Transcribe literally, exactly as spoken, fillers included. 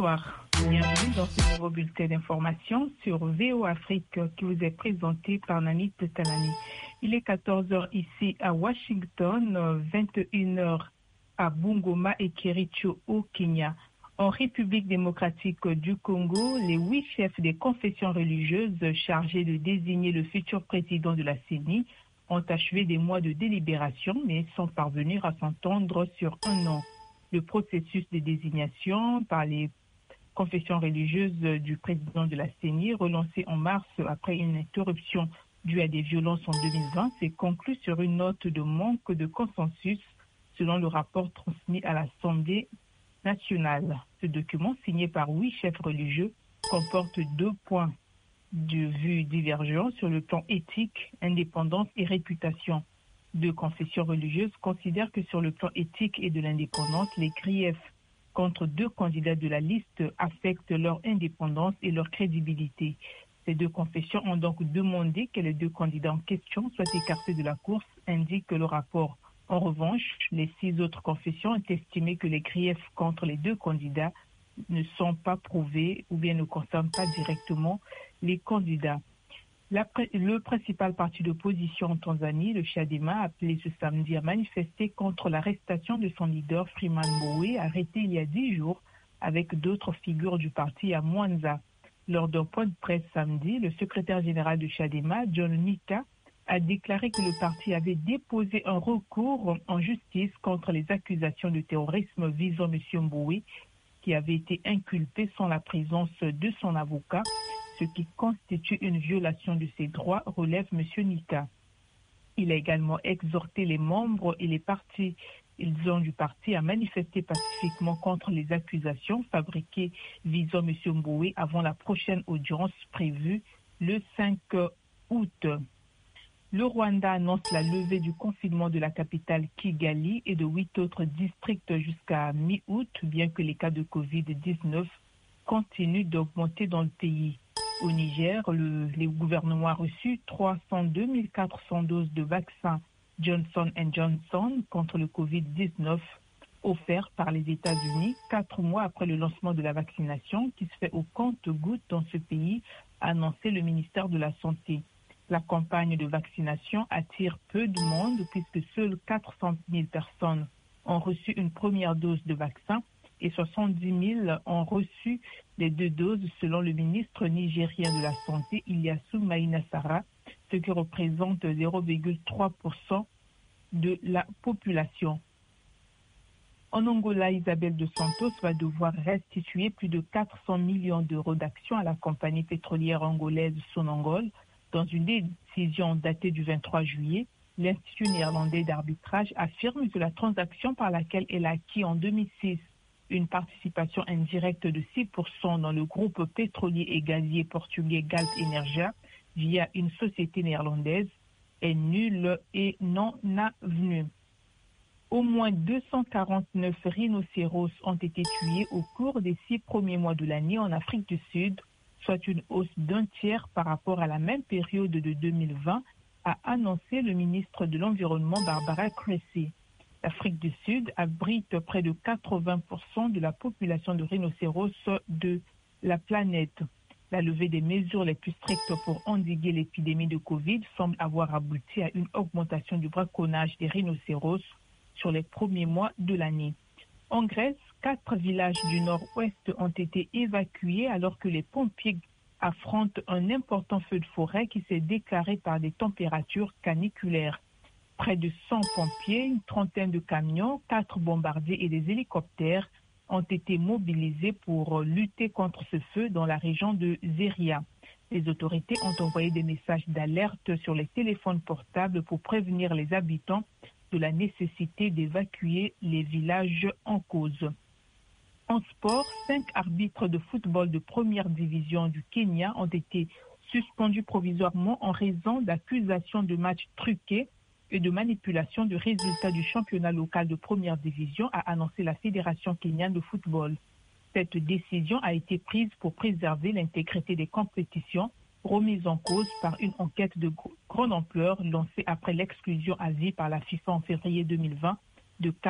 Bonsoir, bienvenue dans ce nouveau bulletin d'information sur V O Afrique qui vous est présenté par Nani Tetalani. Il est quatorze heures ici à Washington, vingt et une heures à Bungoma et Kericho au Kenya. En République démocratique du Congo, les huit chefs des confessions religieuses chargés de désigner le futur président de la C E N I ont achevé des mois de délibération mais sont parvenus à s'entendre sur un an. Le processus de désignation par les confessions religieuses du président de la C E N I, relancé en mars après une interruption due à des violences en deux mille vingt, s'est conclu sur une note de manque de consensus selon le rapport transmis à l'Assemblée nationale. Ce document, signé par huit chefs religieux, comporte deux points de vue divergents sur le plan éthique, indépendance et réputation. Deux confessions religieuses considèrent que sur le plan éthique et de l'indépendance, les griefs contre deux candidats de la liste affectent leur indépendance et leur crédibilité. Ces deux confessions ont donc demandé que les deux candidats en question soient écartés de la course, indique le rapport. En revanche, les six autres confessions ont estimé que les griefs contre les deux candidats ne sont pas prouvés ou bien ne concernent pas directement les candidats. La, le principal parti d'opposition en Tanzanie, le Chadema, a appelé ce samedi à manifester contre l'arrestation de son leader Freeman Mbowe, arrêté il y a dix jours avec d'autres figures du parti à Mwanza. Lors d'un point de presse samedi, le secrétaire général du Chadema, John Nika, a déclaré que le parti avait déposé un recours en justice contre les accusations de terrorisme visant M. Mbowe, qui avait été inculpé sans la présence de son avocat, ce qui constitue une violation de ses droits, relève M. Nika. Il a également exhorté les membres et les partis ils ont du parti à manifester pacifiquement contre les accusations fabriquées visant M. Mbowe avant la prochaine audience prévue le cinq août. Le Rwanda annonce la levée du confinement de la capitale Kigali et de huit autres districts jusqu'à mi-août, bien que les cas de covid dix-neuf continuent d'augmenter dans le pays. Au Niger, le, le gouvernement a reçu trois cent deux mille quatre cents doses de vaccins Johnson and Johnson contre le covid dix-neuf offerts par les États-Unis, quatre mois après le lancement de la vaccination qui se fait au compte-gouttes dans ce pays, a annoncé le ministère de la Santé. La campagne de vaccination attire peu de monde puisque seules quatre cent mille personnes ont reçu une première dose de vaccin et soixante-dix mille ont reçu les deux doses selon le ministre nigérien de la Santé, Ilyasu Maïna-Sara, ce qui représente zéro virgule trois pour cent de la population. En Angola, Isabelle dos Santos va devoir restituer plus de quatre cents millions d'euros d'actions à la compagnie pétrolière angolaise Sonangol. Dans une décision datée du vingt-trois juillet, l'Institut néerlandais d'arbitrage affirme que la transaction par laquelle elle a acquis en deux mille six une participation indirecte de six pour cent dans le groupe pétrolier et gazier portugais Galp Energia via une société néerlandaise est nulle et non avenue. Au moins deux cent quarante-neuf rhinocéros ont été tués au cours des six premiers mois de l'année en Afrique du Sud, soit une hausse d'un tiers par rapport à la même période de deux mille vingt, a annoncé le ministre de l'Environnement Barbara Cressy. L'Afrique du Sud abrite près de quatre-vingts pour cent de la population de rhinocéros de la planète. La levée des mesures les plus strictes pour endiguer l'épidémie de Covid semble avoir abouti à une augmentation du braconnage des rhinocéros sur les premiers mois de l'année. En Grèce, quatre villages du nord-ouest ont été évacués alors que les pompiers affrontent un important feu de forêt qui s'est déclaré par des températures caniculaires. Près de cent pompiers, une trentaine de camions, quatre bombardiers et des hélicoptères ont été mobilisés pour lutter contre ce feu dans la région de Zeria. Les autorités ont envoyé des messages d'alerte sur les téléphones portables pour prévenir les habitants de la nécessité d'évacuer les villages en cause. En sport, cinq arbitres de football de première division du Kenya ont été suspendus provisoirement en raison d'accusations de matchs truqués et de manipulation du résultat du championnat local de première division, a annoncé la Fédération kenyane de football. Cette décision a été prise pour préserver l'intégrité des compétitions, remise en cause par une enquête de grande ampleur lancée après l'exclusion à vie par la FIFA en février deux mille vingt de